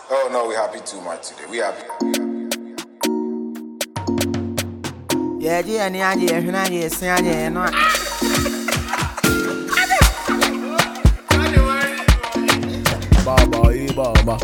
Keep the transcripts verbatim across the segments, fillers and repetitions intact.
Oh no, we're happy too much today. We happy. Yeah, yeah, yeah, yeah, yeah, yeah, yeah, no. Baba, baba.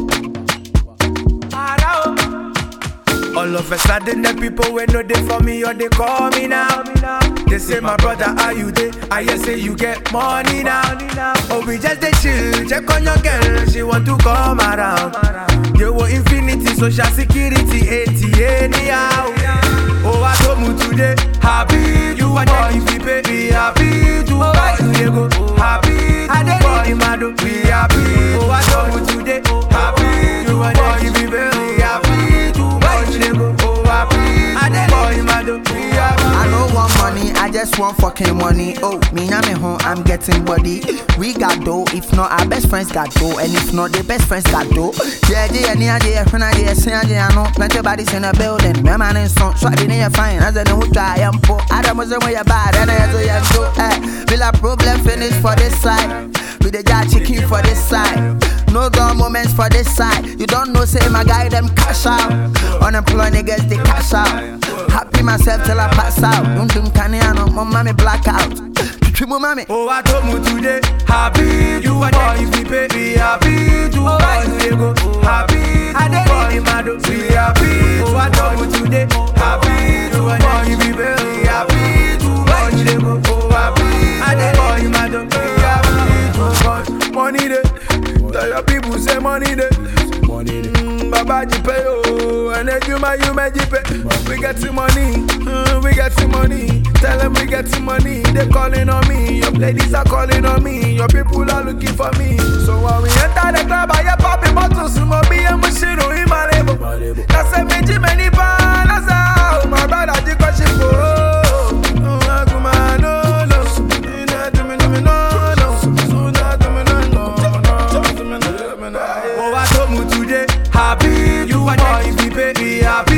All of a sudden the people when know they for me or they call me now. They say my brother, are you there? I hear say you get money now. Oh, we just they chill, check on your girl, she want to come around. You want infinity, social security, eighty anyhow. Oh, I told you today, happy you are there if you pay me happy to buy you go. Happy, I didn't need my do be happy. Oh, I told you today, happy you are there if you pay me happy to buy you go. Oh, happy, I didn't need my do be happy. I don't want money, I just want fucking money. Oh, me and me home, I'm getting body. We got dough, if not our best friends got dough, and if not their best friends got dough. Yeah, yeah, yeah, yeah, when I get sing, I know plenty of bodies in the building. My man is so, so I didn't fine. As I know who I am for, I don't know where you're bad, and I have to have so. Eh, will a problem finish for this side? With the jar chicken for this side. No dull moments for this side. You don't know, say my guy, them cash out. Unemployed niggas, they cash out. Happy myself till I pass out. Don't do caniano, my mommy black out. Mommy. Oh, I told you today, happy you are there if you pay me happy to buy you go. Happy, I didn't need my do be happy. Oh, I told you today, happy you are there if you pay me happy to buy you go. Oh, happy, I didn't need my do be happy. Money day, tell your people say money day. Money day. Baba pay oh, and then you my you make pay. We get some money, mm, we get some money. Tell them we get some money. They calling on me, your ladies are calling on me, your people are looking for me. So when we enter the club, I pop a bottle, some more beer and machine in my label. That's a major many pan. That's how my brother did got shit for. Oh, I told you today, happy you are there if you pay me happy.